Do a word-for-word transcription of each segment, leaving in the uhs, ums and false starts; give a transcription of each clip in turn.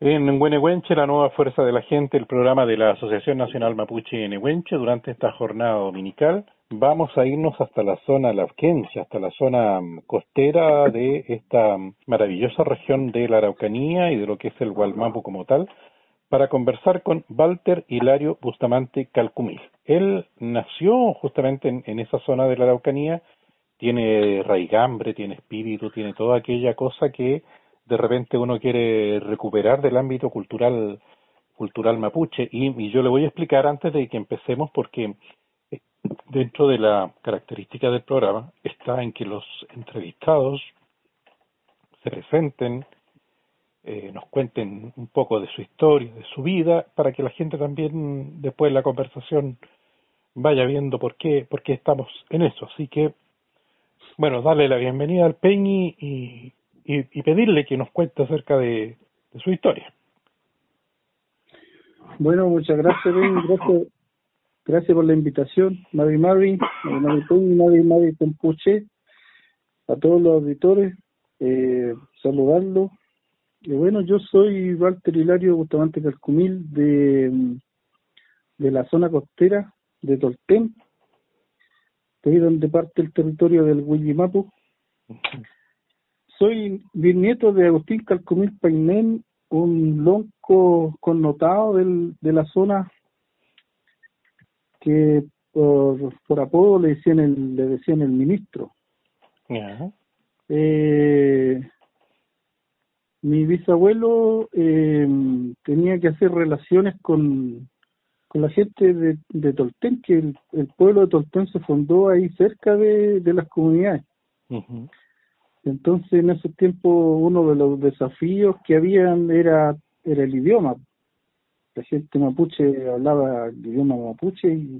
En Huenehuenche, la nueva fuerza de la gente, el programa de la Asociación Nacional Mapuche de Nehuenche, durante esta jornada dominical, vamos a irnos hasta la zona lauquense, hasta la zona mm, costera de esta mm, maravillosa región de la Araucanía y de lo que es el Gualmapu como tal, para conversar con Walter Hilario Bustamante Calcumil. Él nació justamente en, en esa zona de la Araucanía, tiene raigambre, tiene espíritu, tiene toda aquella cosa que de repente uno quiere recuperar del ámbito cultural cultural mapuche. Y, y yo le voy a explicar antes de que empecemos, porque eh, dentro de la característica del programa está en que los entrevistados se presenten, eh, nos cuenten un poco de su historia, de su vida, para que la gente también después de la conversación vaya viendo por qué, por qué estamos en eso. Así que, bueno, darle la bienvenida al Peñi y, y, y pedirle que nos cuente acerca de, de su historia. Bueno, muchas gracias, Ben. Gracias, gracias por la invitación. Mavi Mavi, Mavi Mavi Peñi, Mavi Mavi Compuche, a todos los auditores, eh, saludarlos. Y bueno, yo soy Walter Hilario Bustamante Calcumil de, de la zona costera de Tolten, de ahí donde parte el territorio del Huillimapu. Soy bisnieto de Agustín Calcumil Painén, un lonco connotado del, de la zona que por, por apodo le decían el, le decían el ministro. Yeah. Eh, mi bisabuelo eh, tenía que hacer relaciones con, con la gente de, de Tolten, que el, el pueblo de Tolten se fundó ahí cerca de, de las comunidades. Uh-huh. Entonces, en ese tiempo, uno de los desafíos que habían era, era el idioma. La gente mapuche hablaba el idioma mapuche y,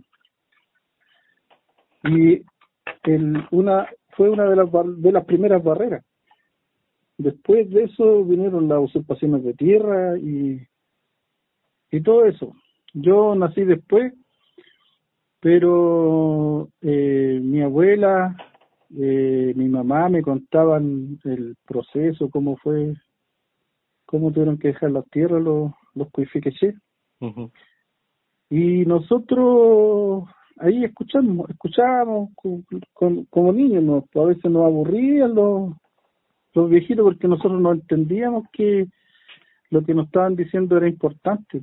y el, una fue una de las, de las primeras barreras. Después de eso vinieron las usurpaciones de tierra y, y todo eso. Yo nací después, pero eh, mi abuela, eh, mi mamá me contaban el proceso, cómo fue, cómo tuvieron que dejar las tierras los, los cuifiqueché. Uh-huh. Y nosotros ahí escuchamos, escuchábamos con, con, como niños, ¿no? A veces nos aburrían los, los viejitos porque nosotros no entendíamos que lo que nos estaban diciendo era importante.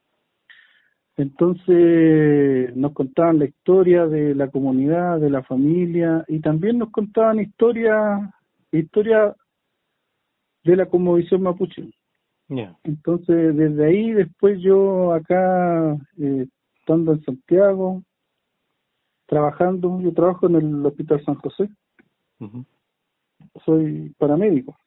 Entonces nos contaban la historia de la comunidad, de la familia, y también nos contaban historias historia de la cosmovisión mapuche. Yeah. Entonces desde ahí después yo acá, eh, estando en Santiago, trabajando, yo trabajo en el Hospital San José, Uh-huh. soy paramédico.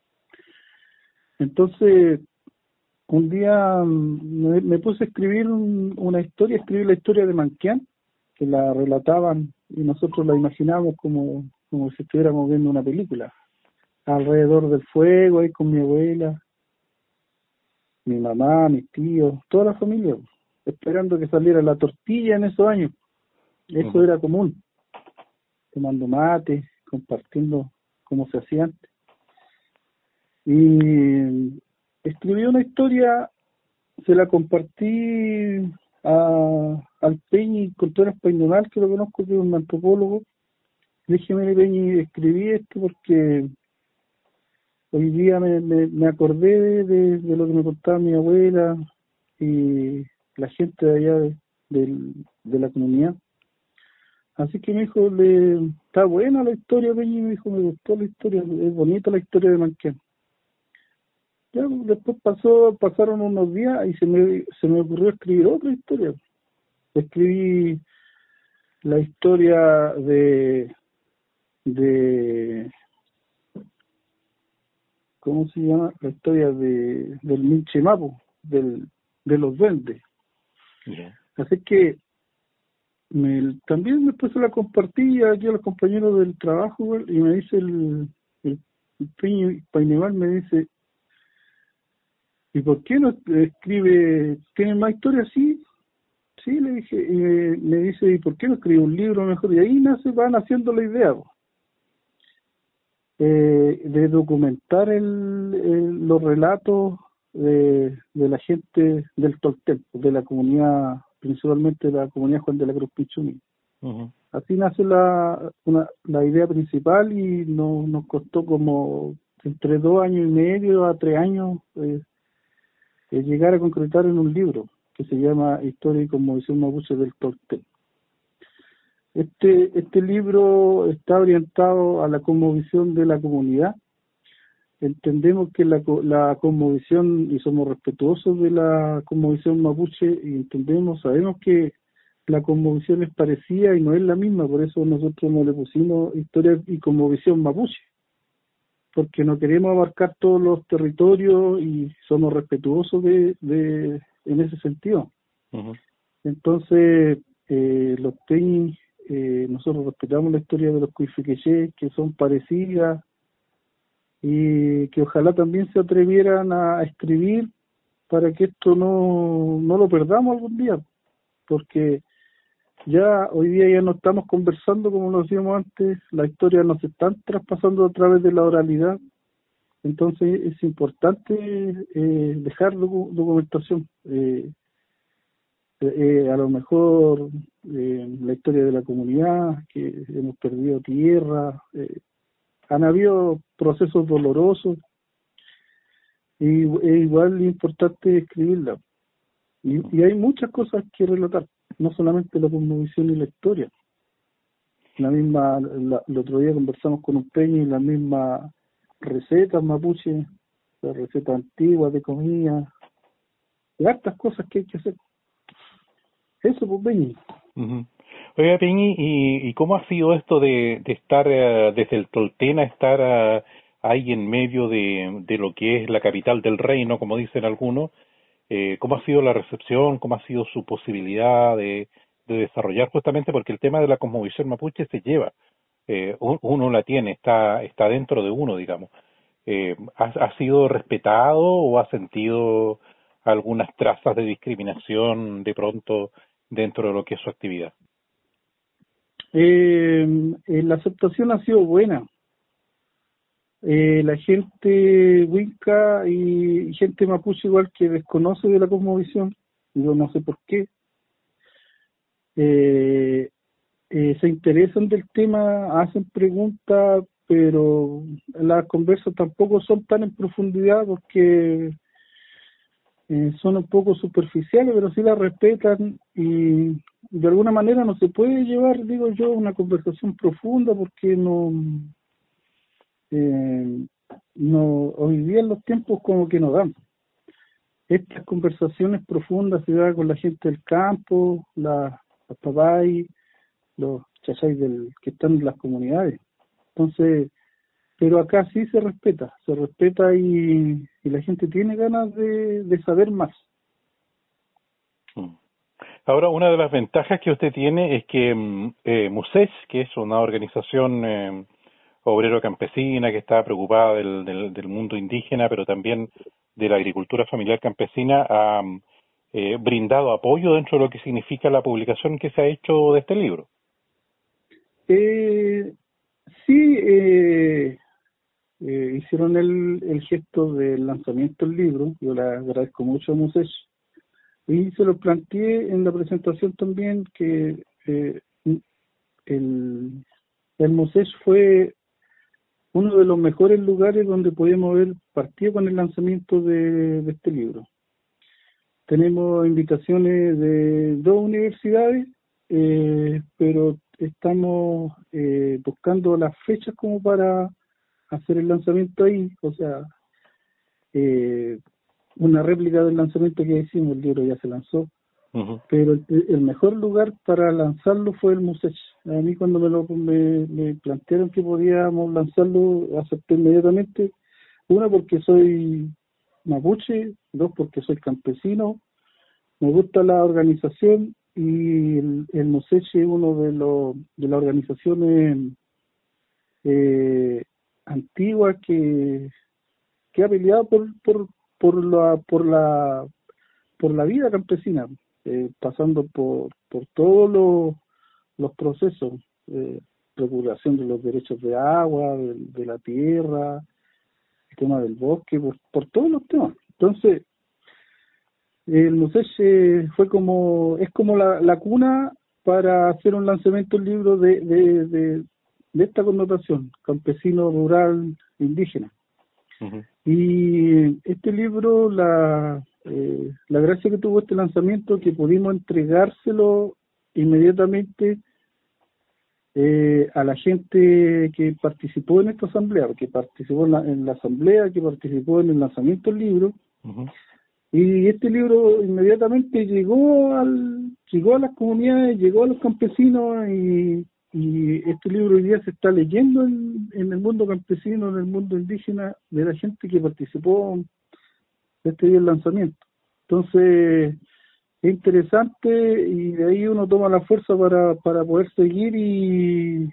Entonces un día me, me puse a escribir un, una historia, escribí la historia de Manquián, que la relataban y nosotros la imaginábamos como, como si estuviéramos viendo una película, alrededor del fuego, ahí con mi abuela, mi mamá, mis tíos, toda la familia, esperando que saliera la tortilla en esos años. Eso Uh-huh. era común, tomando mate, compartiendo como se hacía antes. Y escribí una historia, se la compartí a, al Peñi Contreras Painonal, que lo conozco, que es un antropólogo. Le dije, mire Peñi, escribí esto porque hoy día me, me, me acordé de, de, de lo que me contaba mi abuela y la gente de allá de, de, de la comunidad. Así que me dijo, le, está buena la historia, Peñi, me dijo, me gustó la historia, es bonita la historia de Manquián. Ya, después pasó, pasaron unos días y se me, se me ocurrió escribir otra historia. Escribí la historia de, de, ¿cómo se llama? La historia de, del Minchimapu, del, de los duendes. Yeah. Así que me, también después se la compartí aquí a los compañeros del trabajo, güey, y me dice el, el, el Peñi Paineval, me dice, ¿y por qué no escribe, tiene más historias así? Sí, le dije, y me, me dice, ¿y por qué no escribe un libro mejor? Y ahí nace, van haciendo la idea, eh, de documentar el, el, los relatos de, de la gente del Tolten, de la comunidad, principalmente de la comunidad Juan de la Cruz Pichuni. Ujú. Así nace la, una, la idea principal y no, nos costó como entre dos años y medio a tres años eh, eh, llegar a concretar en un libro que se llama Historia y Cosmovisión Mapuche del Tolten. Este, este libro está orientado a la cosmovisión de la comunidad. Entendemos que la, la cosmovisión, y somos respetuosos de la cosmovisión mapuche, y entendemos, sabemos que la cosmovisión es parecida y no es la misma, por eso nosotros no le pusimos historia y cosmovisión mapuche, porque no queremos abarcar todos los territorios y somos respetuosos de, de en ese sentido. Uh-huh. Entonces, eh, los peñis, eh, nosotros respetamos la historia de los cuifiqueché, que son parecidas, y que ojalá también se atrevieran a escribir para que esto no, no lo perdamos algún día, porque ya hoy día ya no estamos conversando como lo hacíamos antes, la historia nos están traspasando a través de la oralidad, entonces es importante eh, dejar docu- documentación. Eh, eh, a lo mejor eh, la historia de la comunidad, que hemos perdido tierra, eh, han habido procesos dolorosos y es igual importante escribirla. Y, y hay muchas cosas que relatar, no solamente la cosmovisión y la historia. La misma, la, el otro día conversamos con un peña y las mismas recetas mapuche, las recetas antiguas de comida, y hartas cosas que hay que hacer. Eso, pues, Peñi. Uh-huh. Oiga, Peñi, ¿y, ¿y cómo ha sido esto de, de estar uh, desde el Tolten a estar uh, ahí en medio de, de lo que es la capital del reino, como dicen algunos? Eh, ¿Cómo ha sido la recepción? ¿Cómo ha sido su posibilidad de, de desarrollar justamente? Porque el tema de la cosmovisión mapuche se lleva, eh, uno la tiene, está, está dentro de uno, digamos. Eh, ¿ha, ¿Ha sido respetado o ha sentido algunas trazas de discriminación de pronto dentro de lo que es su actividad? Eh, eh, la aceptación ha sido buena. Eh, la gente Winca y gente mapuche igual que desconoce de la cosmovisión, yo no sé por qué, eh, eh, se interesan del tema, hacen preguntas, pero las conversas tampoco son tan en profundidad porque eh, son un poco superficiales, pero sí las respetan y de alguna manera no se puede llevar, digo yo, una conversación profunda porque no, eh, no hoy día en los tiempos como que no dan. Estas conversaciones profundas se dan con la gente del campo, la, los papás, los chachay del que están en las comunidades. Entonces, pero acá sí se respeta, se respeta y, y la gente tiene ganas de, de saber más. Ahora, una de las ventajas que usted tiene es que mm, eh, MUSES, que es una organización eh, obrero-campesina que está preocupada del, del, del mundo indígena, pero también de la agricultura familiar campesina, ha eh, brindado apoyo dentro de lo que significa la publicación que se ha hecho de este libro. Eh, sí, eh, eh, hicieron el, el gesto del lanzamiento del libro, yo le agradezco mucho a MUSES, y se lo planteé en la presentación también que eh, el, el MUSES fue uno de los mejores lugares donde podíamos haber partido con el lanzamiento de, de este libro. Tenemos invitaciones de dos universidades, eh, pero estamos eh, buscando las fechas como para hacer el lanzamiento ahí, o sea, eh, una réplica del lanzamiento que hicimos, el libro ya se lanzó, uh-huh. Pero el, el mejor lugar para lanzarlo fue el MUSES. A mí cuando me lo me, me plantearon que podíamos lanzarlo, acepté inmediatamente. Una, porque soy mapuche; dos, porque soy campesino, me gusta la organización, y el, el MUSES es uno de los de las organizaciones eh, antiguas que que ha peleado por por por la por la por la vida campesina, eh, pasando por por todos los los procesos, eh, regulación de los derechos de agua, de, de la tierra, el tema del bosque, por, por todos los temas. Entonces, el Museche fue como, es como la, la cuna para hacer un lanzamiento de un libro de, de, de, de esta connotación, campesino, rural, indígena. Uh-huh. Y este libro, la, eh, la gracia que tuvo este lanzamiento, que pudimos entregárselo inmediatamente eh, a la gente que participó en esta asamblea, que participó en la, en la asamblea, que participó en el lanzamiento del libro. Uh-huh. Y este libro inmediatamente llegó al llegó a las comunidades, llegó a los campesinos, y, y este libro hoy día se está leyendo en, en el mundo campesino, en el mundo indígena, de la gente que participó de este día del lanzamiento. Entonces, es interesante, y de ahí uno toma la fuerza para, para poder seguir y,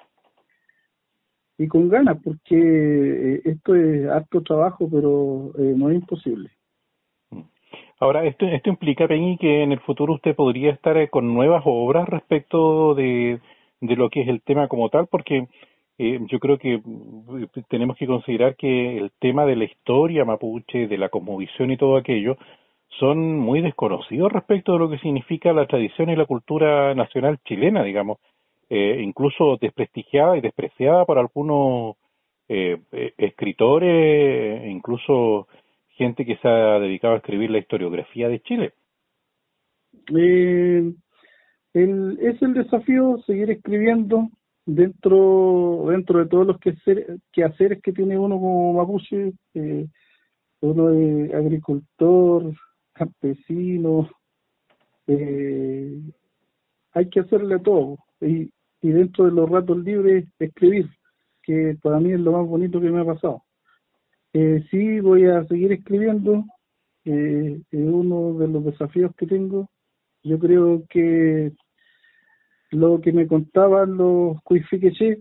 y con ganas, porque eh, esto es harto trabajo, pero eh, no es imposible. Ahora, esto, esto implica, Peñi, que en el futuro usted podría estar eh, con nuevas obras respecto de, de lo que es el tema como tal, porque eh, yo creo que eh, tenemos que considerar que el tema de la historia mapuche, de la cosmovisión y todo aquello, son muy desconocidos respecto de lo que significa la tradición y la cultura nacional chilena, digamos, eh, incluso desprestigiada y despreciada por algunos eh, eh, escritores, e incluso gente que se ha dedicado a escribir la historiografía de Chile. Eh, el, es el desafío seguir escribiendo dentro dentro de todos los quehaceres, quehaceres que tiene uno como mapuche. Eh, uno es agricultor, campesino, eh, hay que hacerle todo, y, y dentro de los ratos libres escribir, que para mí es lo más bonito que me ha pasado. Eh, sí, voy a seguir escribiendo, eh, es uno de los desafíos que tengo. Yo creo que lo que me contaban los cuifiqueché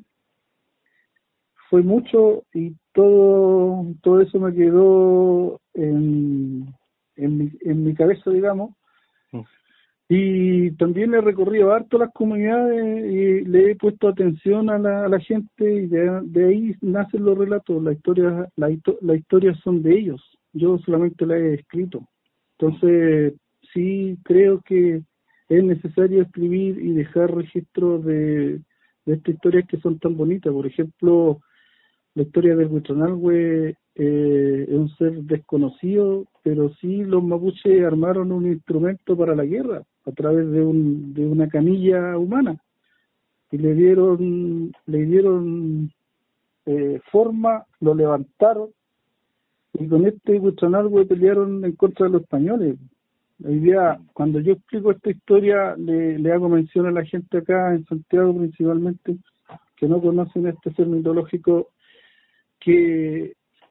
fue mucho, y todo todo eso me quedó en, en, mi, en mi cabeza, digamos. Mm. Y también he recorrido harto las comunidades y le he puesto atención a la, a la gente, y de, de ahí nacen los relatos. La historia, la, las historias son de ellos, yo solamente las he escrito. Entonces, sí creo que es necesario escribir y dejar registros de, de estas historias que son tan bonitas. Por ejemplo, la historia del Huichonalhue eh, es un ser desconocido, pero sí los mapuches armaron un instrumento para la guerra a través de un de una camilla humana, y le dieron le dieron eh, forma, lo levantaron, y con este Huichonalhue pelearon en contra de los españoles. Hoy día, cuando yo explico esta historia, le, le hago mención a la gente acá en Santiago principalmente, que no conocen este ser mitológico, que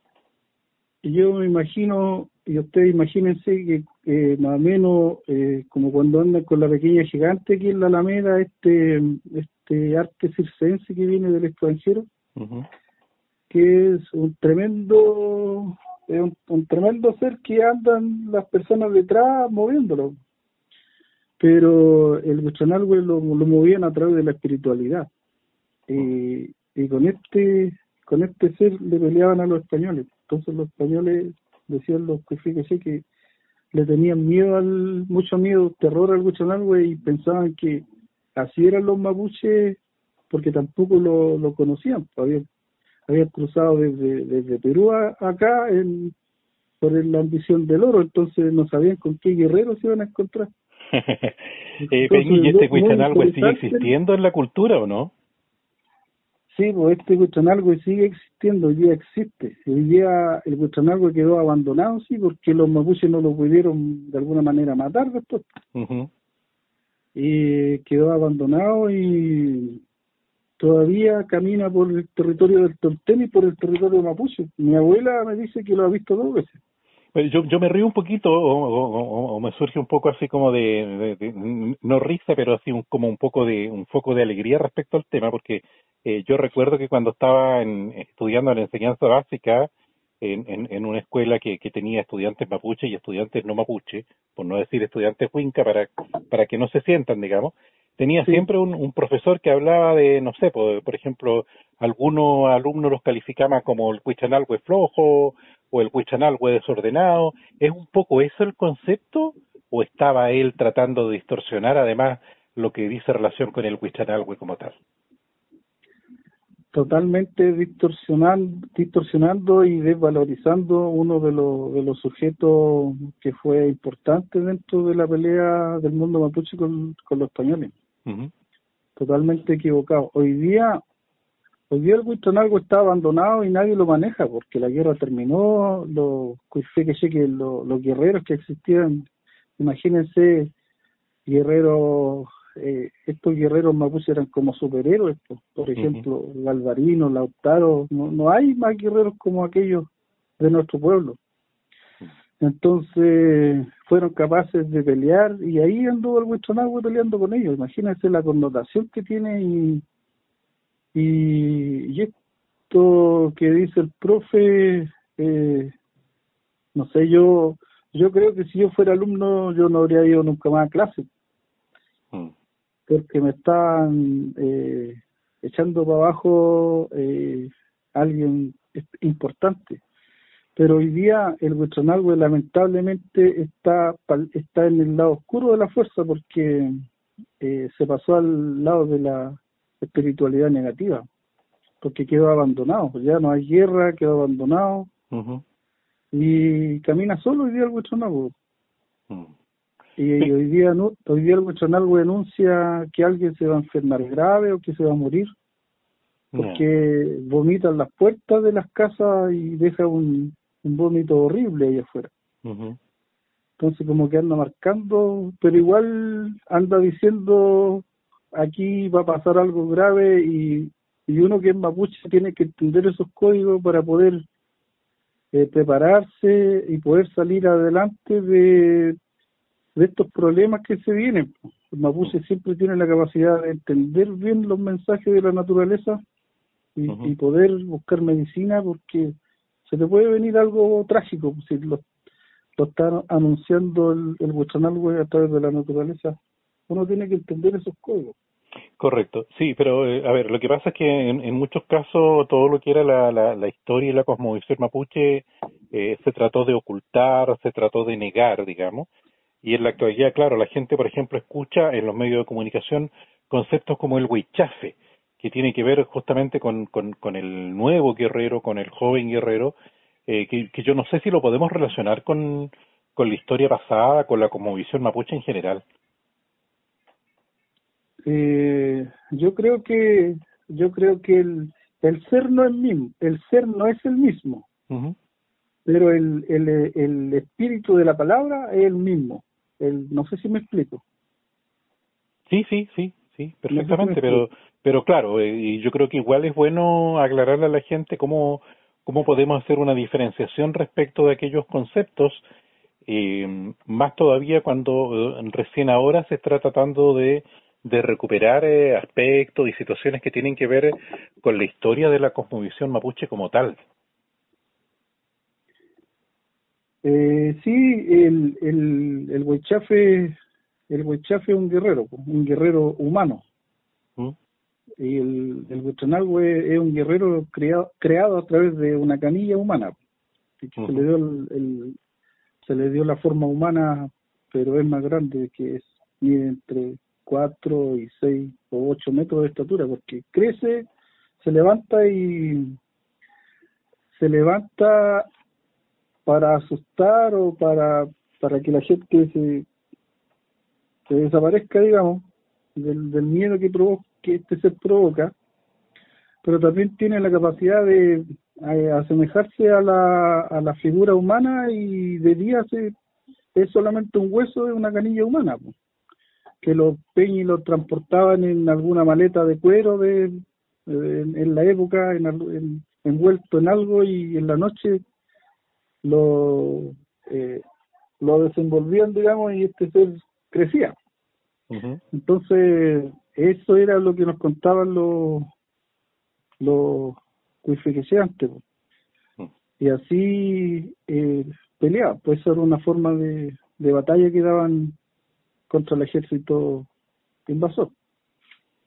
yo me imagino, y ustedes imagínense que eh, más o menos eh, como cuando andan con la pequeña gigante aquí en la Alameda, este este arte circense que viene del extranjero, Uh-huh. que es un tremendo eh, un, un tremendo ser que andan las personas detrás moviéndolo, pero el Huichonalhue lo, lo movían a través de la espiritualidad, y, y con este con este ser le peleaban a los españoles. Entonces los españoles, decían los que fíjese, que le tenían miedo, al mucho miedo, terror al Huichonalhue, y pensaban que así eran los mapuches, porque tampoco lo, lo conocían. Habían, habían cruzado desde, desde Perú a, acá en, por la ambición del oro, entonces no sabían con qué guerreros se iban a encontrar. eh, Peñi, ¿y Entonces, este muy Huichonalhue sigue interesante. existiendo en la cultura o no? Sí, pues este Huichonalhue sigue existiendo, hoy día existe. Hoy día el Huichonalhue quedó abandonado, sí, porque los mapuches no lo pudieron de alguna manera matar después. Uh-huh. Y quedó abandonado, y todavía camina por el territorio del Tolten y por el territorio mapuche. Mi abuela me dice que lo ha visto dos veces. Bueno, Yo, yo me río un poquito o, o- o- o me surge un poco así como de, de- de- no risa, pero así un, como un poco de un foco de alegría respecto al tema, porque eh, yo recuerdo que cuando estaba en, estudiando en la enseñanza básica en, en, en una escuela que, que tenía estudiantes mapuche y estudiantes no mapuche, por no decir estudiantes huinca, para, para que no se sientan, digamos, tenía Sí, siempre un, un profesor que hablaba de, no sé, por, por ejemplo, algunos alumnos los calificaban como el Huichonalhue flojo, o el Huichanalhue desordenado. ¿Es un poco eso el concepto o estaba él tratando de distorsionar además lo que dice relación con el Huichanalhue como tal? Totalmente distorsionando, distorsionando y desvalorizando uno de los de los sujetos que fue importante dentro de la pelea del mundo mapuche con, con los españoles. Uh-huh. Totalmente equivocado. Hoy día, hoy día el Huichanalhue está abandonado y nadie lo maneja porque la guerra terminó. Los que los, los guerreros que existían, imagínense, guerreros. Eh, estos guerreros mapuches eran como superhéroes, pues. Por ejemplo, uh-huh. Galvarino, Lautaro, no, no hay más guerreros como aquellos de nuestro pueblo. Entonces fueron capaces de pelear y ahí anduvo el Huichanalhue peleando con ellos. Imagínense la connotación que tiene y, y, y esto que dice el profe, eh, no sé, yo yo creo que si yo fuera alumno yo no habría ido nunca más a clase. Uh-huh. Porque me están eh, echando para abajo eh, alguien importante. Pero hoy día el Huichanalhue lamentablemente está está en el lado oscuro de la fuerza porque eh, se pasó al lado de la espiritualidad negativa, porque quedó abandonado, ya no hay guerra, quedó abandonado. Uh-huh. Y camina solo hoy día el Huichanalhue. Uh-huh. Y sí. hoy día no, hoy día el Huichanalhue denuncia que alguien se va a enfermar grave o que se va a morir porque no. vomitan las puertas de las casas y deja un, un vómito horrible ahí afuera. Uh-huh. Entonces como que anda marcando, pero igual anda diciendo aquí va a pasar algo grave y, y uno que es mapuche tiene que entender esos códigos para poder eh, prepararse y poder salir adelante de de estos problemas que se vienen. Los mapuches siempre tienen la capacidad de entender bien los mensajes de la naturaleza y, uh-huh. y poder buscar medicina porque se le puede venir algo trágico si lo, lo está anunciando el, el Huichanalhue a través de la naturaleza. Uno tiene que entender esos códigos. Correcto, sí, pero eh, a ver, lo que pasa es que en, en muchos casos todo lo que era la, la, la historia y la cosmovisión mapuche eh, se trató de ocultar, se trató de negar, digamos. Y en la actualidad, claro, la gente, por ejemplo, escucha en los medios de comunicación conceptos como el huichafe, que tiene que ver justamente con, con, con el nuevo guerrero, con el joven guerrero, eh, que, que yo no sé si lo podemos relacionar con, con la historia pasada, con la cosmovisión mapuche en general. Eh, yo creo que yo creo que el, el ser no es mismo, el ser no es el mismo, uh-huh. pero el, el, el espíritu de la palabra es el mismo. El, no sé si me explico. Sí, sí, sí, sí, perfectamente, no sé si pero pero claro, eh, y yo creo que igual es bueno aclararle a la gente cómo, cómo podemos hacer una diferenciación respecto de aquellos conceptos, eh, más todavía cuando eh, recién ahora se está tratando de, de recuperar eh, aspectos y situaciones que tienen que ver con la historia de la cosmovisión mapuche como tal. Eh, sí, el, el, el huichafe, el huichafe es un guerrero, un guerrero humano. ¿Mm? Y el, el Huichanalhue es un guerrero creado, creado a través de una canilla humana. Y que uh-huh. se le dio el, el, se le dio la forma humana, pero es más grande, que es mide entre cuatro y seis o ocho metros de estatura, porque crece, se levanta y se levanta para asustar o para para que la gente se, se desaparezca, digamos, del, del miedo que provoca, que este ser provoca, pero también tiene la capacidad de eh, asemejarse a la, a la figura humana y de día se, es solamente un hueso de una canilla humana, pues, que los peñis los transportaban en alguna maleta de cuero de, de en, en la época, en, en, envuelto en algo y en la noche lo eh, lo desenvolvían, digamos, y este ser crecía. Uh-huh. Entonces, eso era lo que nos contaban los los cuifiqueantes. Uh-huh. Y así eh, peleaban, pues eso era una forma de, de batalla que daban contra el ejército invasor.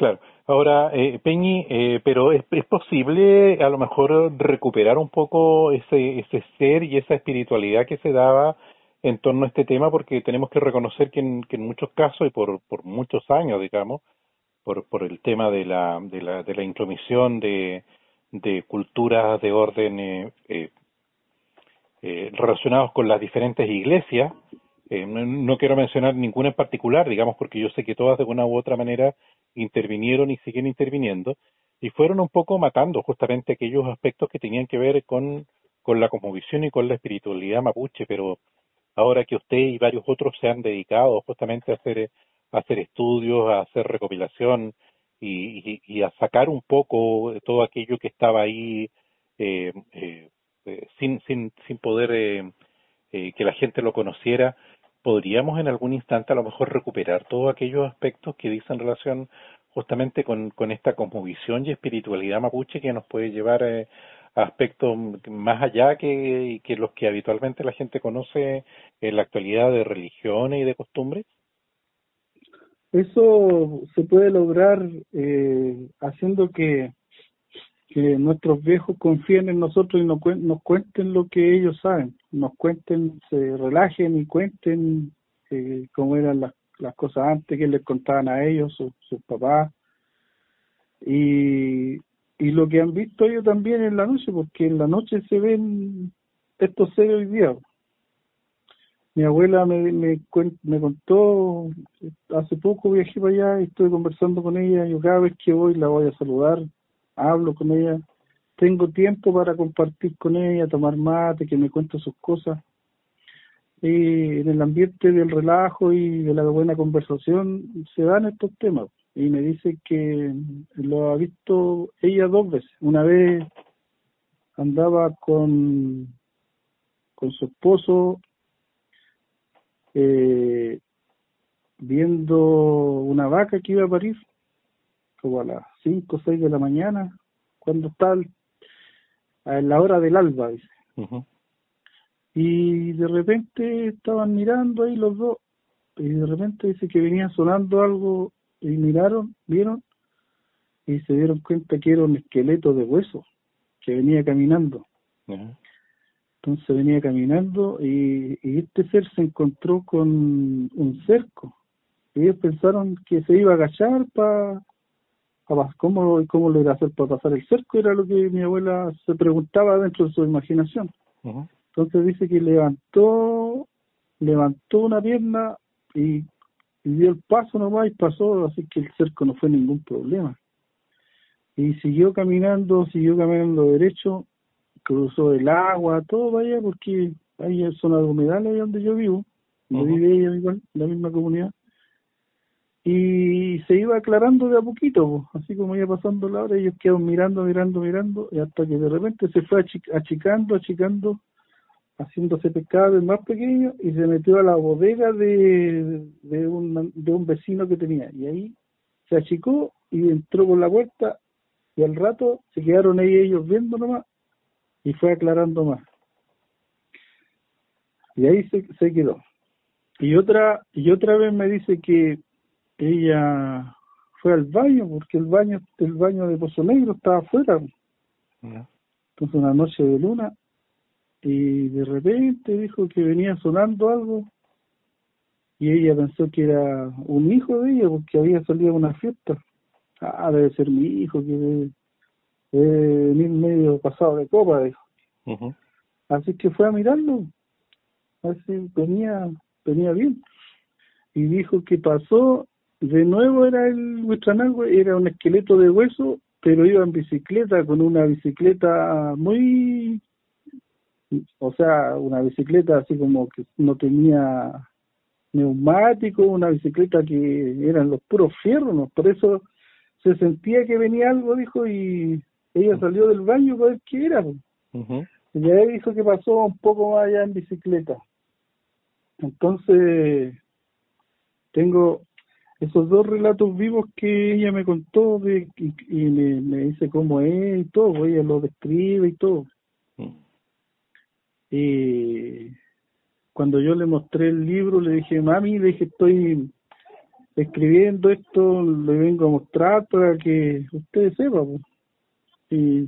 Claro. Ahora, eh, Peñi, eh, pero es, es posible a lo mejor recuperar un poco ese, ese ser y esa espiritualidad que se daba en torno a este tema, porque tenemos que reconocer que en, que en muchos casos y por, por muchos años, digamos, por, por el tema de la, de la, de la intromisión de, de culturas de orden eh, eh, eh, relacionados con las diferentes iglesias. Eh, no, no quiero mencionar ninguna en particular, digamos, porque yo sé que todas de una u otra manera intervinieron y siguen interviniendo, y fueron un poco matando justamente aquellos aspectos que tenían que ver con, con la cosmovisión y con la espiritualidad mapuche, pero ahora que usted y varios otros se han dedicado justamente a hacer, a hacer estudios, a hacer recopilación y, y, y a sacar un poco todo aquello que estaba ahí eh, eh, eh, sin, sin, sin poder eh, eh, que la gente lo conociera, podríamos en algún instante a lo mejor recuperar todos aquellos aspectos que dicen relación justamente con, con esta cosmovisión y espiritualidad mapuche que nos puede llevar eh, a aspectos más allá que, que los que habitualmente la gente conoce en la actualidad de religiones y de costumbres. Eso se puede lograr eh, haciendo que, que nuestros viejos confíen en nosotros y nos, cuen- nos cuenten lo que ellos saben, nos cuenten, se relajen y cuenten eh, cómo eran las, las cosas antes, que les contaban a ellos, sus, sus papás, y, y lo que han visto ellos también en la noche, porque en la noche se ven estos seres hoy día. Mi abuela me, me, cuen- me contó, hace poco viajé para allá y estoy conversando con ella. Yo cada vez que voy la voy a saludar, hablo con ella, tengo tiempo para compartir con ella, tomar mate, que me cuente sus cosas. Y en el ambiente del relajo y de la buena conversación se dan estos temas. Y me dice que lo ha visto ella dos veces. Una vez andaba con, con su esposo, eh, viendo una vaca que iba a parir, como a las cinco o seis de la mañana, cuando está al- a la hora del alba, dice. Ujú. Y de repente estaban mirando ahí los dos, y de repente dice que venía sonando algo, y miraron, vieron, y se dieron cuenta que era un esqueleto de hueso, que venía caminando. Ajá. Entonces venía caminando, y, y este ser se encontró con un cerco. Y ellos pensaron que se iba a agachar para cómo, cómo lo iba a hacer para pasar el cerco, era lo que mi abuela se preguntaba dentro de su imaginación. Ujú. Entonces dice que levantó, levantó una pierna y, y dio el paso nomás y pasó, así que el cerco no fue ningún problema. Y siguió caminando, siguió caminando derecho, cruzó el agua, todo vaya, porque hay zonas de humedales ahí donde yo vivo, donde Ujú. vive ella igual, en la misma comunidad. Y se iba aclarando de a poquito, po. Así como iba pasando la hora, ellos quedaron mirando, mirando, mirando, y hasta que de repente se fue achic- achicando, achicando, haciéndose cada vez más pequeño, y se metió a la bodega de, de, un, de un vecino que tenía. Y ahí se achicó y entró por la puerta, y al rato se quedaron ahí ellos viendo nomás, y fue aclarando más. Y ahí se, se quedó. Y otra, y otra vez me dice que ella fue al baño, porque el baño, el baño de Pozo Negro estaba afuera. Ujú. Entonces una noche de luna, y de repente dijo que venía sonando algo, y ella pensó que era un hijo de ella, porque había salido a una fiesta. Ah, debe ser mi hijo, que debe, debe venir medio pasado de copa, dijo. Ujú. Así que fue a mirarlo, a ver si venía, venía bien. Y dijo que pasó, de nuevo era el Huitranalgo, era un esqueleto de hueso, pero iba en bicicleta, con una bicicleta muy, o sea, una bicicleta así como que no tenía neumático, una bicicleta que eran los puros fierros, ¿no? Por eso se sentía que venía algo, dijo, y ella salió del baño para ver qué era, pues. Ujú. Y ahí dijo que pasó un poco más allá en bicicleta. Entonces, tengo esos dos relatos vivos que ella me contó de, y, y me, me dice cómo es y todo, pues ella lo describe y todo. Ujú. Y cuando yo le mostré el libro, le dije, mami, le dije, estoy, escribiendo esto, le vengo a mostrar para que ustedes sepan, pues, y,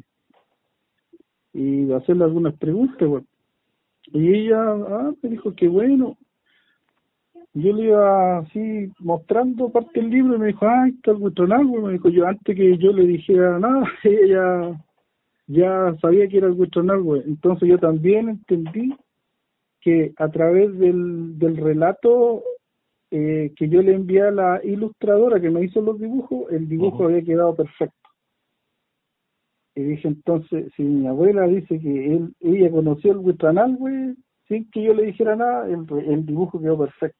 y hacerle algunas preguntas, pues. Y ella ah, me dijo que bueno. Yo le iba así mostrando parte del libro y me dijo, ah, está el Huitronagüe. Me dijo, yo antes que yo le dijera nada, ella ya sabía que era el Huitronagüe. Entonces yo también entendí que a través del, del relato eh, que yo le envié a la ilustradora que me hizo los dibujos, el dibujo Uh-huh. había quedado perfecto. Y dije, entonces, si mi abuela dice que él, ella conoció el Huitronagüe sin que yo le dijera nada, el, el dibujo quedó perfecto.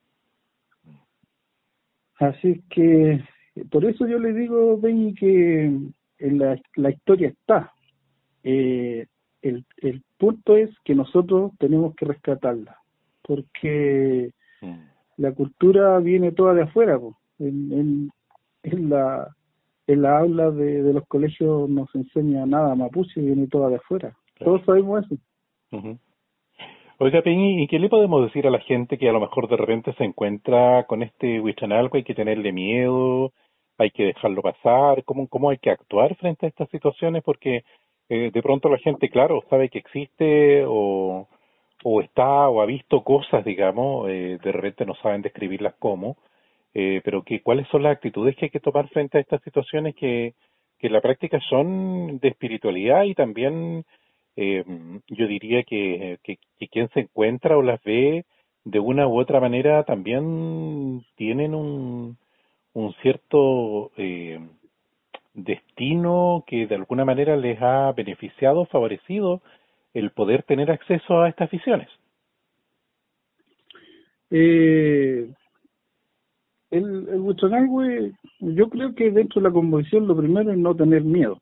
Así es que, por eso yo le digo, Peñi, que en la, la historia está. Eh, el, el punto es que nosotros tenemos que rescatarla, porque Mm. la cultura viene toda de afuera, po. En, en, en la en la aula de, de los colegios no se enseña nada mapuche, viene toda de afuera. Claro. Todos sabemos eso. Uh-huh. Oiga, Peñi, ¿y qué le podemos decir a la gente que a lo mejor de repente se encuentra con este Huichanalco? Hay que tenerle miedo, hay que dejarlo pasar, ¿cómo, cómo hay que actuar frente a estas situaciones? Porque eh, de pronto la gente, claro, sabe que existe o, o está o ha visto cosas, digamos, eh, de repente no saben describirlas cómo, eh, pero que cuáles son las actitudes que hay que tomar frente a estas situaciones que, que en la práctica son de espiritualidad y también eh, yo diría que, que, que quien se encuentra o las ve de una u otra manera también tienen un, un cierto eh, destino que de alguna manera les ha beneficiado, favorecido el poder tener acceso a estas visiones. Eh, el, el Huitronagüe, yo creo que dentro de la convicción lo primero es no tener miedo.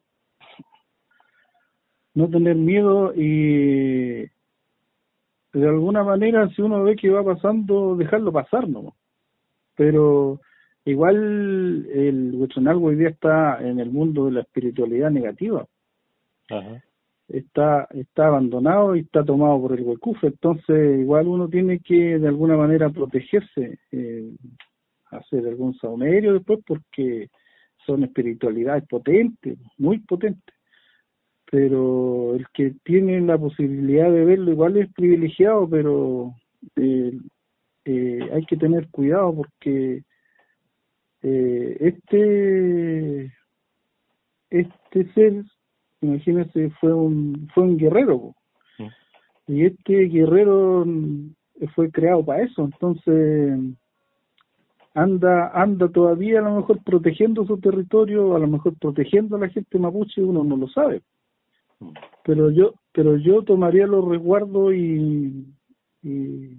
No tener miedo y de alguna manera, si uno ve que va pasando, dejarlo pasar, ¿no? Pero igual el Huitronagüe hoy día está en el mundo de la espiritualidad negativa. Ajá. Está está abandonado y está tomado por el Huecufe. Entonces, igual uno tiene que de alguna manera protegerse, eh, hacer algún saumerio después, porque son espiritualidades potentes, muy potentes. Pero el que tiene la posibilidad de verlo igual es privilegiado, pero eh, eh, hay que tener cuidado porque eh, este este ser, imagínense, fue un fue un guerrero, po. Mm. Y este guerrero mm, fue creado para eso. Entonces anda anda todavía a lo mejor protegiendo su territorio, a lo mejor protegiendo a la gente mapuche, uno no lo sabe. Pero yo pero yo tomaría los resguardos y y,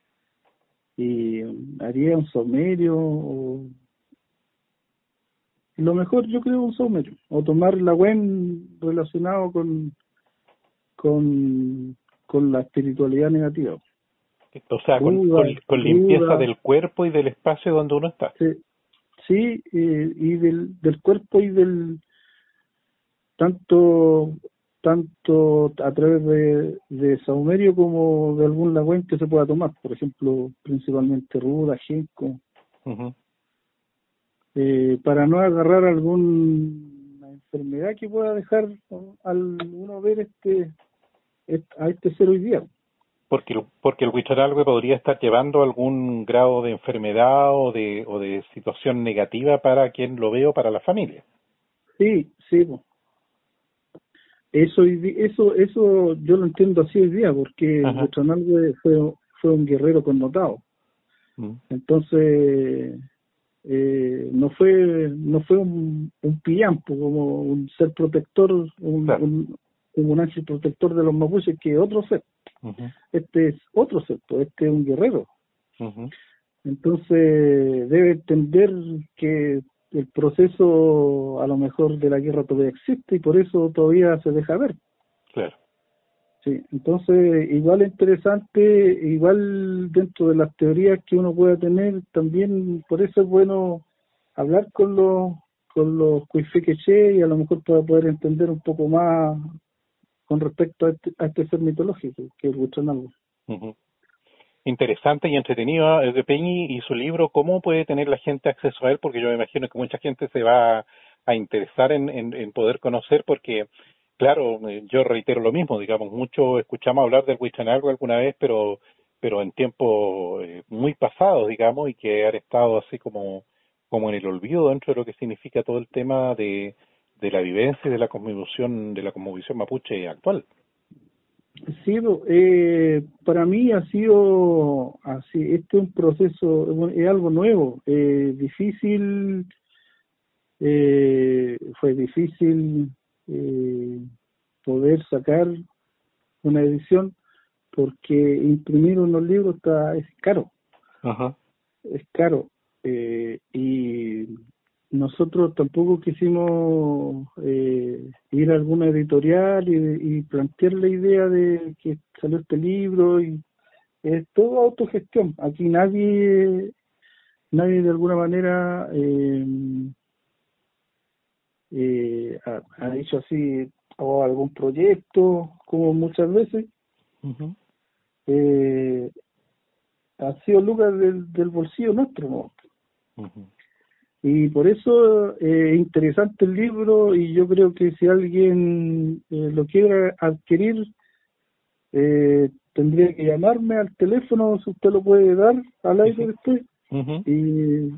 y haría un saumerio o lo mejor yo creo un saumerio o tomar la buen relacionado con con con la espiritualidad negativa, O sea, con, ruda, con, con limpieza ruda, del cuerpo y del espacio donde uno está. sí, sí eh, y del del cuerpo y del tanto tanto a través de, de saumerio como de algún lagüen que se pueda tomar, por ejemplo, principalmente ruda, ginkgo, Uh-huh. eh, para no agarrar alguna enfermedad que pueda dejar al uno ver este, este a este ser hoy día. Porque, porque el Huicharalgue podría estar llevando algún grado de enfermedad o de, o de situación negativa para quien lo ve o para la familia. Sí, sí, po. Eso, eso, eso yo lo entiendo así hoy día, porque el Ajá. Huitronagüe fue, fue un guerrero connotado. Mm. Entonces, eh, no fue no fue un, un pillampo, como un ser protector, un, Claro. un, un ángel protector de los mapuches, que otro ser. Uh-huh. Este es otro ser, pues, este es un guerrero. Uh-huh. Entonces, debe entender que el proceso a lo mejor de la guerra todavía existe y por eso todavía se deja ver. Claro. Sí, entonces igual es interesante, igual dentro de las teorías que uno pueda tener, también por eso es bueno hablar con los con los cuifequeche y a lo mejor para poder entender un poco más con respecto a este, a este ser mitológico que es el Huitronagüe. Uh-huh. interesante y entretenido eh, de Peñi y su libro. ¿Cómo puede tener la gente acceso a él? Porque yo me imagino que mucha gente se va a interesar en, en, en poder conocer, porque, claro, eh, yo reitero lo mismo, digamos, mucho escuchamos hablar del Huichanalgo alguna vez, pero pero en tiempos eh, muy pasados, digamos, y que han estado así como, como en el olvido dentro de lo que significa todo el tema de, de la vivencia y de la cosmovisión, de la cosmovisión mapuche actual. Sí, eh, para mí ha sido así, este es un proceso, es algo nuevo, eh, difícil, eh, fue difícil eh, poder sacar una edición porque imprimir unos libros está, es caro, Ajá. es caro, eh, y nosotros tampoco quisimos eh, ir a alguna editorial y, y plantear la idea de que salió este libro y es todo autogestión. Aquí nadie, nadie de alguna manera eh, eh, ha, ha dicho así o algún proyecto, como muchas veces. Uh-huh. Eh, ha sido lucas del, del bolsillo nuestro, ¿no? Uh-huh. Y por eso eh, es interesante el libro y yo creo que si alguien eh, lo quiere adquirir, eh, tendría que llamarme al teléfono, si usted lo puede dar al Sí, aire sí. después, Uh-huh. y,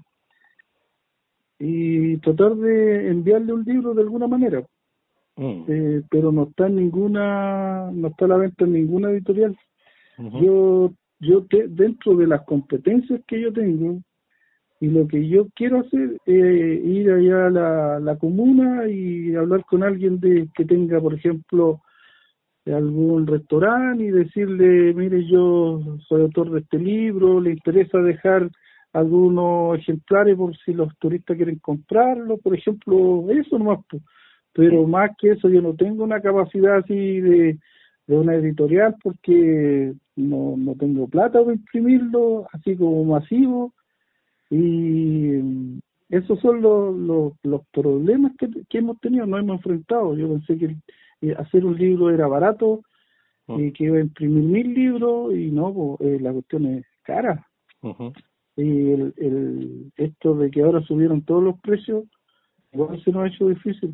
y tratar de enviarle un libro de alguna manera. Uh-huh. Eh, pero no está en ninguna, no está a la venta en ninguna editorial. Uh-huh. Yo, yo te, dentro de las competencias que yo tengo, y lo que yo quiero hacer es ir allá a la, la comuna y hablar con alguien de que tenga, por ejemplo, algún restaurante y decirle, mire, yo soy autor de este libro, le interesa dejar algunos ejemplares por si los turistas quieren comprarlo, por ejemplo, eso nomás. Pues. Pero más que eso, yo no tengo una capacidad así de, de una editorial porque no, no tengo plata para imprimirlo, así como masivo. Y esos son los, los, los problemas que, que hemos tenido, nos hemos enfrentado. Yo pensé que eh, hacer un libro era barato Uh-huh. y que iba a imprimir mil libros y no, pues, eh, la cuestión es cara. Uh-huh. Y el, el, esto de que ahora subieron todos los precios, igual se nos ha hecho difícil.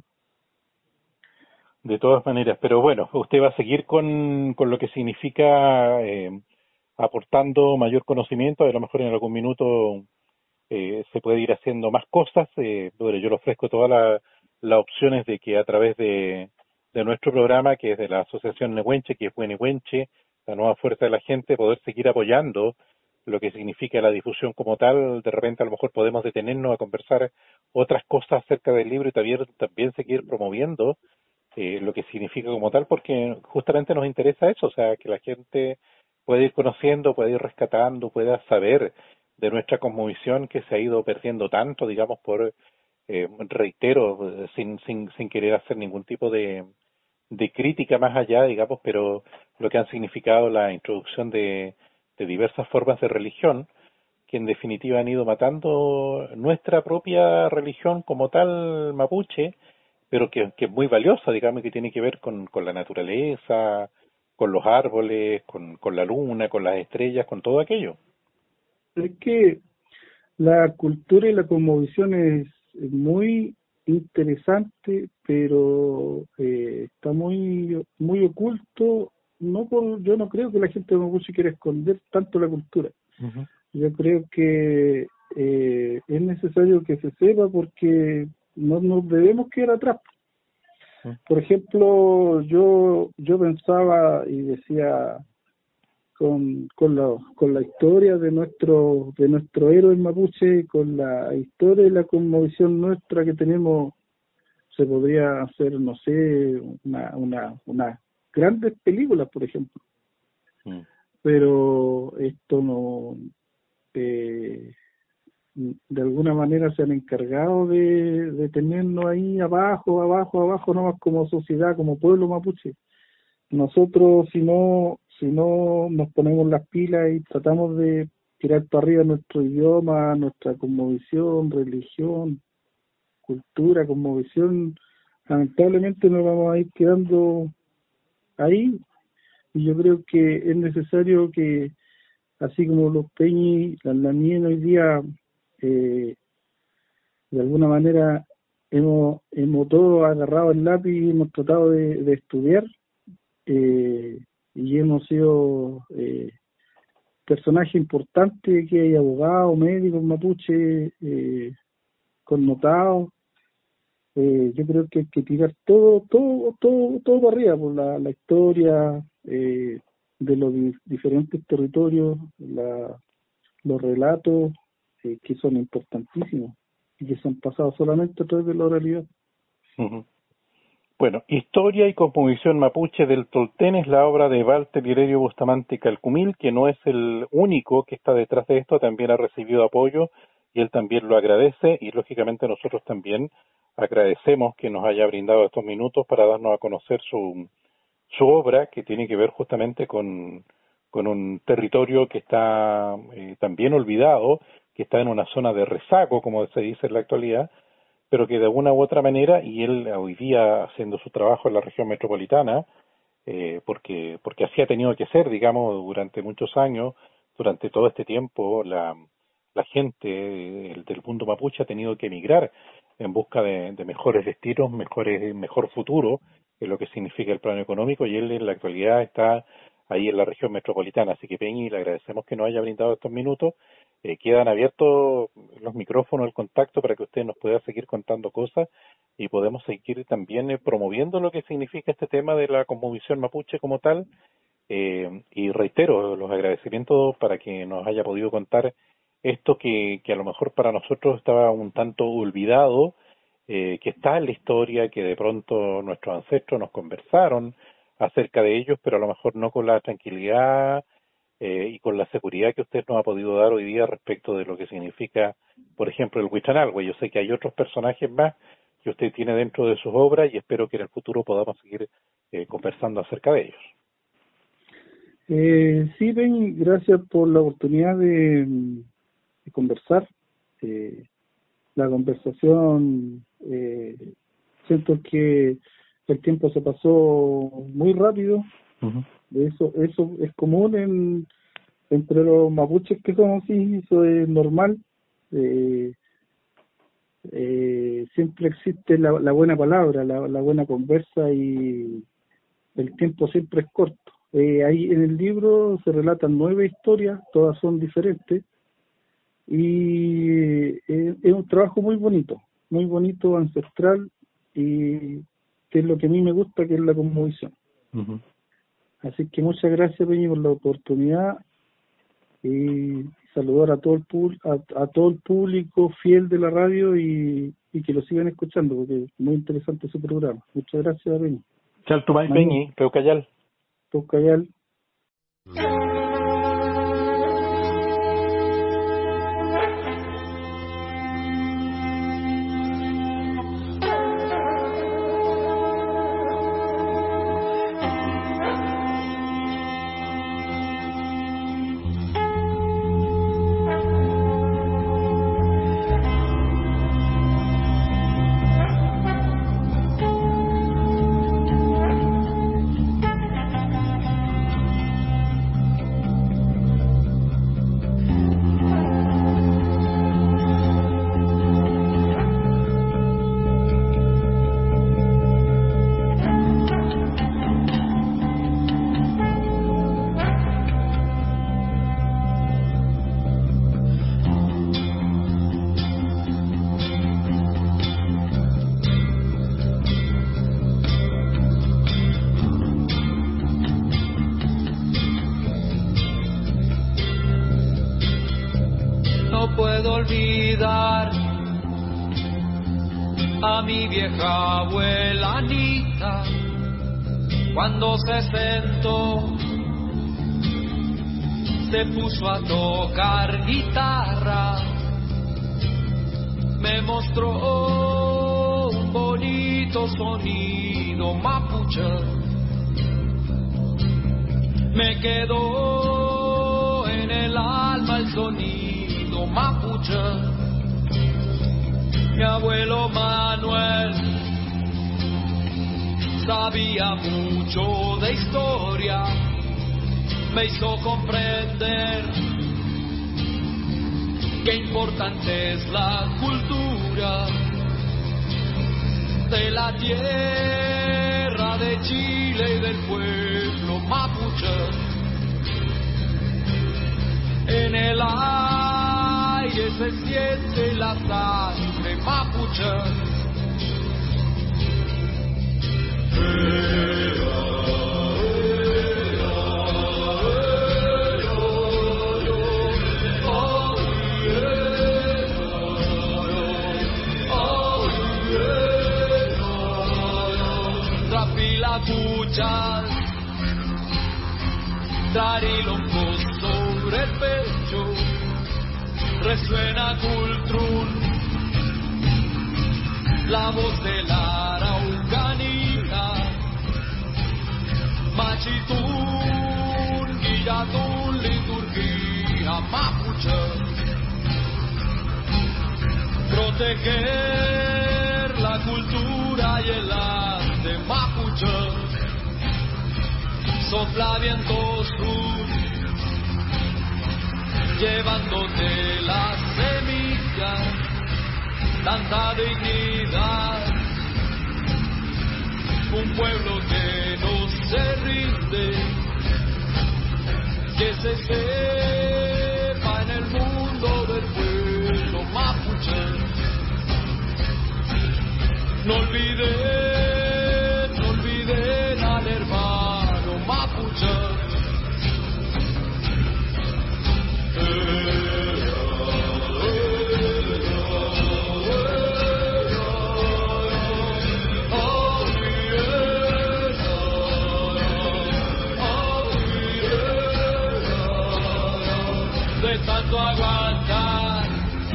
De todas maneras, pero bueno, usted va a seguir con, con lo que significa eh, aportando mayor conocimiento, a lo mejor en algún minuto eh, se puede ir haciendo más cosas. Eh, bueno, yo le ofrezco todas la- las opciones de que a través de, de nuestro programa, que es de la Asociación Nehuenche, que es Buenehuenche, la nueva fuerza de la gente, poder seguir apoyando lo que significa la difusión como tal. De repente a lo mejor podemos detenernos a conversar otras cosas acerca del libro y también, también seguir promoviendo eh, lo que significa como tal, porque justamente nos interesa eso, o sea, que la gente pueda ir conociendo, pueda ir rescatando, pueda saber de nuestra cosmovisión que se ha ido perdiendo tanto, digamos, por, eh, reitero, eh, sin, sin, sin querer hacer ningún tipo de, de crítica más allá, digamos, pero lo que han significado la introducción de, de diversas formas de religión, que en definitiva han ido matando nuestra propia religión como tal mapuche, pero que, que es muy valiosa, digamos, que tiene que ver con, con la naturaleza, con los árboles, con, con la luna, con las estrellas, con todo aquello. Es que la cultura y la cosmovisión es muy interesante, pero eh, está muy muy oculto. No por, yo no creo que la gente de Mapuche quiera esconder tanto la cultura. Uh-huh. Yo creo que eh, es necesario que se sepa porque no nos debemos quedar atrás. Por ejemplo, yo yo pensaba y decía con con la con la historia de nuestro de nuestro héroe mapuche, con la historia y la cosmovisión nuestra que tenemos, se podría hacer, no sé, una una unas grandes películas, por ejemplo. Uh-huh. Pero esto no eh, de alguna manera se han encargado de, de tenernos ahí abajo, abajo, abajo, nomás como sociedad, como pueblo mapuche. Nosotros, si no, si no nos ponemos las pilas y tratamos de tirar para arriba nuestro idioma, nuestra cosmovisión, religión, cultura, cosmovisión, lamentablemente nos vamos a ir quedando ahí. Y yo creo que es necesario que así como los peñis, las lamien hoy día, eh, de alguna manera hemos, hemos todos agarrado el lápiz y hemos tratado de, de estudiar, eh, y hemos sido eh, personajes importantes, que hay abogados, médicos mapuche, eh, connotados. Eh, yo creo que hay que tirar todo, todo, todo, todo para arriba, por la, la historia eh, de los di- diferentes territorios, la, los relatos eh, que son importantísimos y que son pasados solamente a través de la oralidad. Ujú. Bueno, Historia y Composición Mapuche del Tolten es la obra de Walter Lirerio Bustamante Calcumil, que no es el único que está detrás de esto, también ha recibido apoyo y él también lo agradece, y lógicamente nosotros también agradecemos que nos haya brindado estos minutos para darnos a conocer su, su obra, que tiene que ver justamente con, con un territorio que está eh, también olvidado, que está en una zona de rezago, como se dice en la actualidad, pero que de alguna u otra manera, y él hoy día haciendo su trabajo en la región metropolitana, eh, porque porque así ha tenido que ser, digamos, durante muchos años, durante todo este tiempo, la, la gente del, del mundo mapuche ha tenido que emigrar en busca de, de mejores destinos, mejores, mejor futuro, en lo que significa el plano económico, y él en la actualidad está ahí en la región metropolitana. Así que, Peñi, le agradecemos que nos haya brindado estos minutos. Eh, quedan abiertos los micrófonos, el contacto, para que usted nos pueda seguir contando cosas y podemos seguir también eh, promoviendo lo que significa este tema de la cosmovisión mapuche como tal. Eh, y reitero los agradecimientos para que nos haya podido contar esto que, que a lo mejor para nosotros estaba un tanto olvidado, eh, que está en la historia, que de pronto nuestros ancestros nos conversaron acerca de ellos, pero a lo mejor no con la tranquilidad eh, y con la seguridad que usted nos ha podido dar hoy día respecto de lo que significa, por ejemplo, el Huichanalhue. Yo sé que hay otros personajes más que usted tiene dentro de sus obras y espero que en el futuro podamos seguir eh, conversando acerca de ellos. Eh, sí, Ben, gracias por la oportunidad de, de conversar. Eh, la conversación, eh, siento que el tiempo se pasó muy rápido. Uh-huh. Eso eso es común en entre los mapuches que somos, sí, eso es normal. Eh, eh, siempre existe la, la buena palabra, la, la buena conversa, y el tiempo siempre es corto. Eh, ahí en el libro se relatan nueve historias, todas son diferentes, y eh, es un trabajo muy bonito, muy bonito, ancestral, y que es lo que a mí me gusta, que es la cosmovisión. Uh-huh. Así que muchas gracias, Peñi, por la oportunidad, y saludar a todo el pub- a, a todo el público fiel de la radio, y, y que lo sigan escuchando, porque es muy interesante su programa. Muchas gracias, Peñi. Chaltumay Peñi, Peucayal. Peucayal. Olvidar a mi vieja abuela Anita cuando se sentó, se puso a tocar guitarra, me mostró un bonito sonido mapuche, me quedó en el alma el sonido mapuche. Mi abuelo Manuel sabía mucho de historia, me hizo comprender qué importante es la cultura de la tierra de Chile y del pueblo mapuche. En el aire se siente la sangre mapuche. Trapilacuchas, Darilonco sobre el pecho, resuena Cultrún, la voz de la araucanía, Machitún, Guillatún, liturgia mapuche, proteger la cultura y el arte mapuche, sopla viento sur, llevándote la semilla, tanta dignidad, un pueblo que no se rinde, que se sepa en el mundo del pueblo mapuche. No olviden, no olviden al hermano mapuche. De tanto aguantar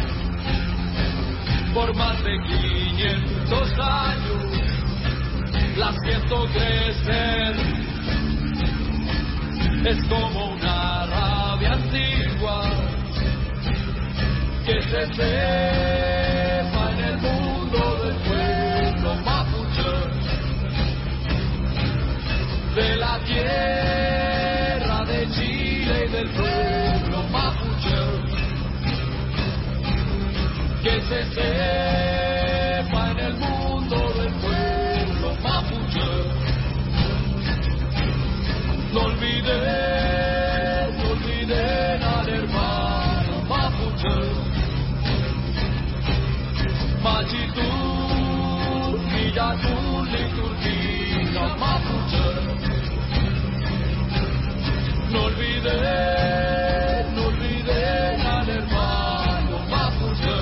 por más de quinientos años, la siento crecer, es como una rabia antigua, que se sepa en el mundo del pueblo mapuche, de la tierra de Chile y del pueblo mapuche, que se sepa en el mundo del pueblo mapuche. No olviden, no olviden al hermano mapuche. Machitún, Guillatún, liturgia mapuche. No olviden, no olviden al hermano mapuche.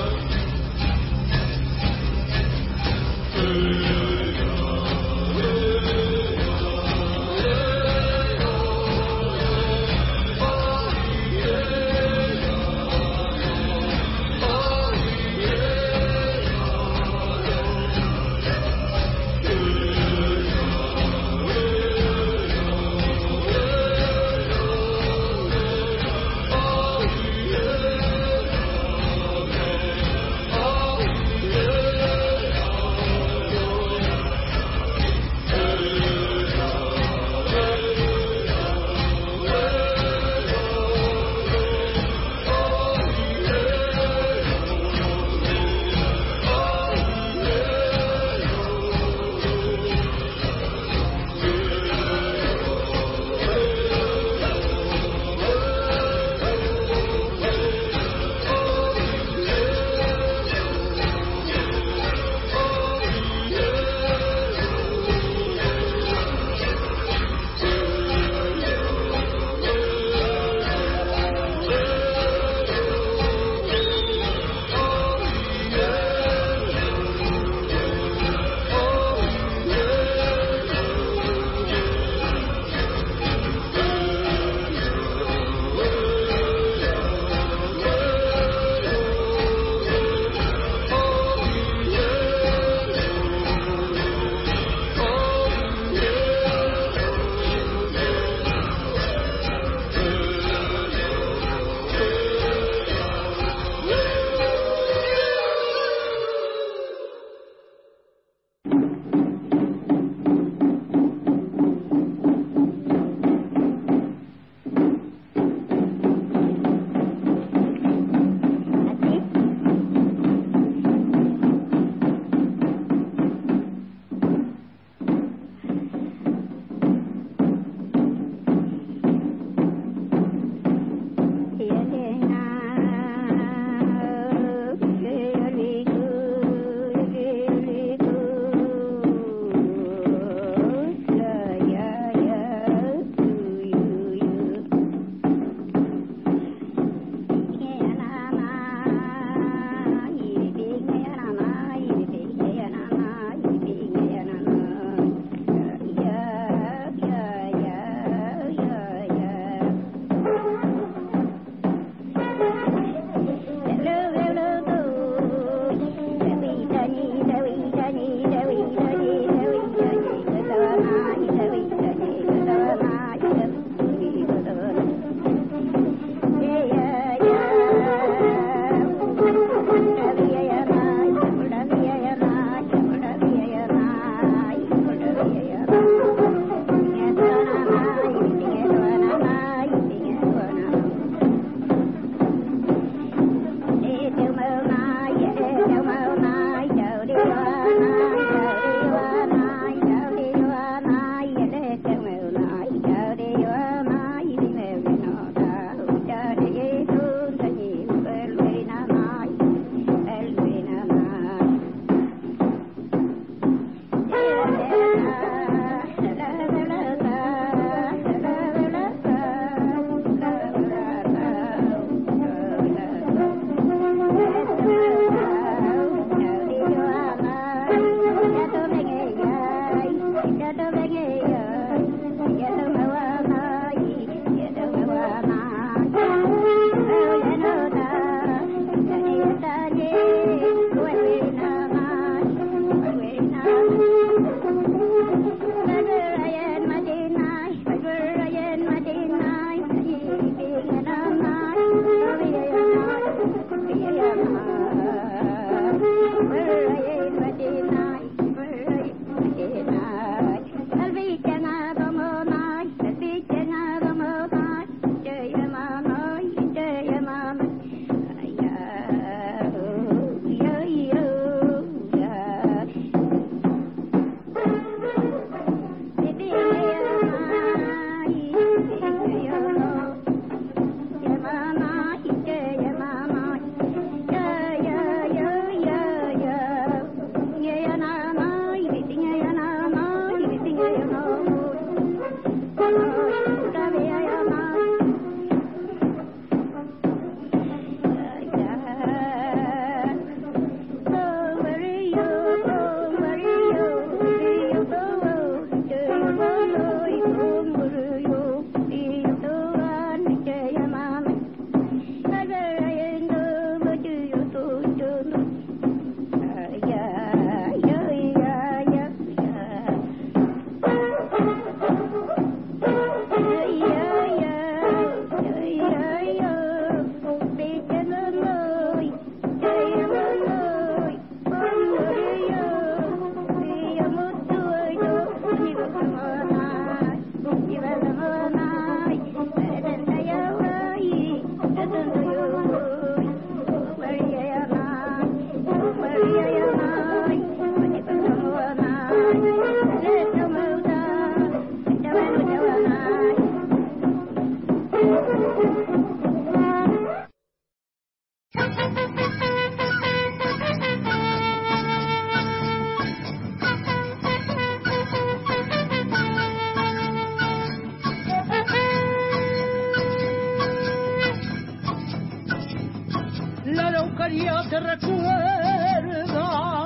te recuerda,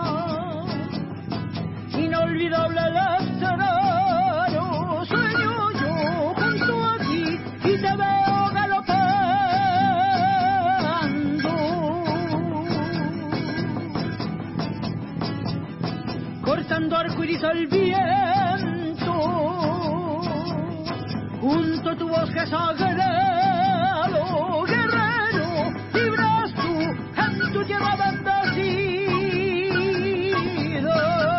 inolvidable el estreno, sueño yo junto a ti y te veo galopando, cortando arcoíris al viento, junto a tu bosque sagrado, guerrero, libras tú en tu tierra bendecida.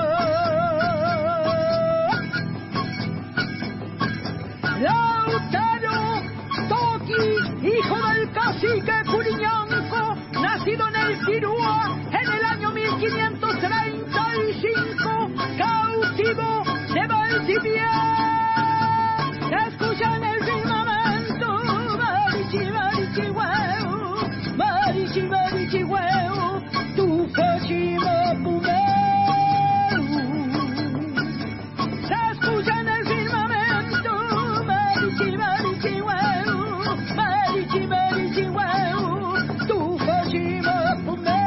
Lautaro Toki, hijo del cacique Curiñanco, nacido en el Tirúa en el año mil quinientos treinta y cinco, cautivo de Valdivia. Escucha en el firmamento, marichi, marichi, huevo, marichi, marichi, huevo, tu cochima pumeu. Se escucha en el firmamento, marichi, marichi, huevo, marichi, marichi, huevo, tu cochima pumeu.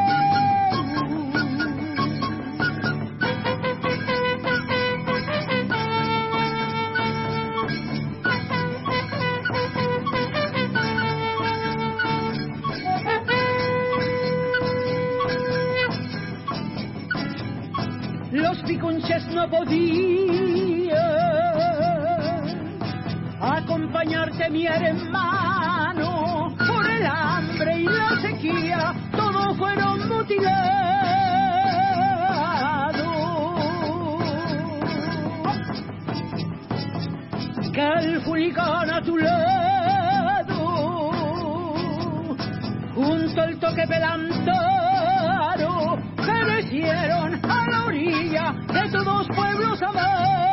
Los picunches no podían acompañarte, mi hermano, por el hambre y la sequía, todos fueron mutilados. Que el fulicán a tu lado, junto al toque pelantaro, perecieron a la orilla de todos pueblos amados.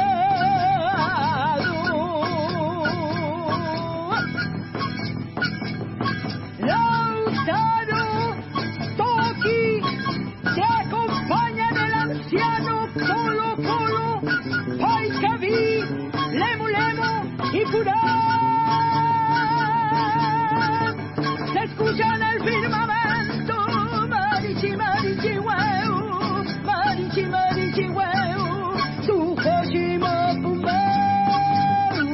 Lautaro Toki, te acompañan el anciano Colo Colo, Paicaví, Lemu Lemu y Purán. Se escuchan el firmamento, marichi, marichi, huevo, marichi, marichi, huevo, tu cochima pumeu.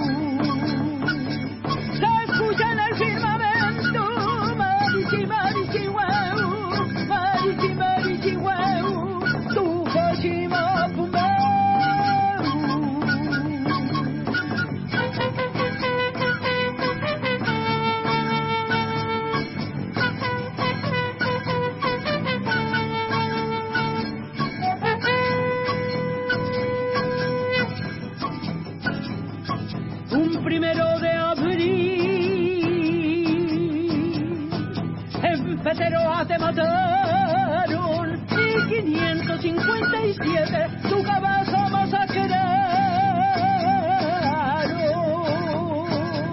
Se escucha en el firmamento, marichi, marichi, huevo, marichi, marichi, huevo, tu cochima pumeu. Un primero de abril, en Peteroa te mataron, y quinientos cincuenta y siete tu cabeza masacraron.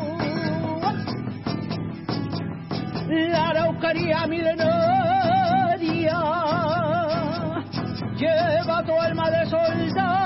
La Araucaria milenaria lleva tu alma de soldado